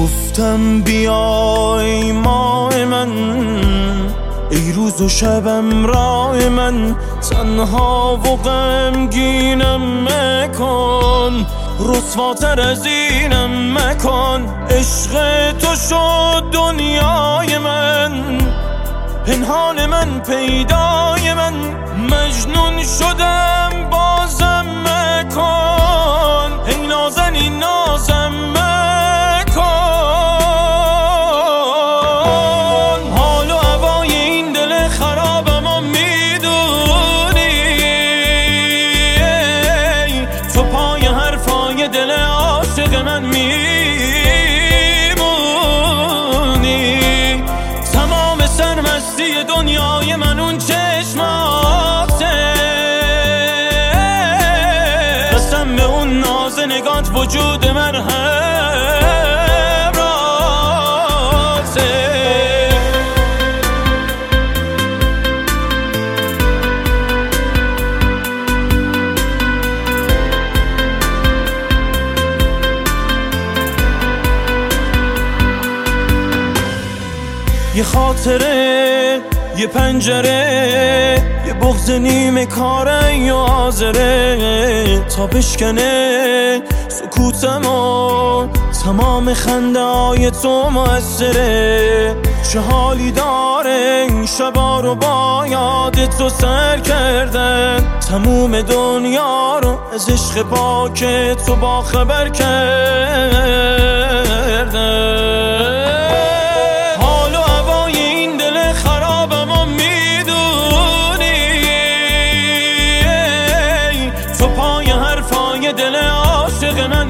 گفتم بیای ماه من، ای روز و شبم راه من، تنها و غمگینم مکن، رسواتر از اینم مکن. عشق تو شد دنیای من، پنهان من پیدای من، مجنون شدم بازم مکن، ای نازنین نازم مکن. حال و هوای این دل خرابم و میدونی، تو پای حرفای دل عاشق من میمونی. تمام سرمستی دنیای من اون چشماته، قسم به اون ناز نگات وجود من همراته. یه خاطره، یه پنجره، یه بغض نیمه کاره یا حاضره تا بشکنه سکوتمو. تمام خنده های تو موثره، چه حالی داره این شبا رو با یاد تو سر کردن. تموم دنیا رو از عشق پاک تو با خبر کردن. دل عاشق من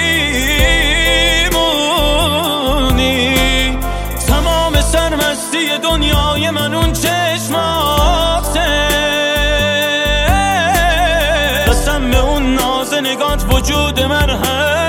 میمونی. تمام سرمستی دنیای من اون چشماته، قسم به اون ناز نگات وجود من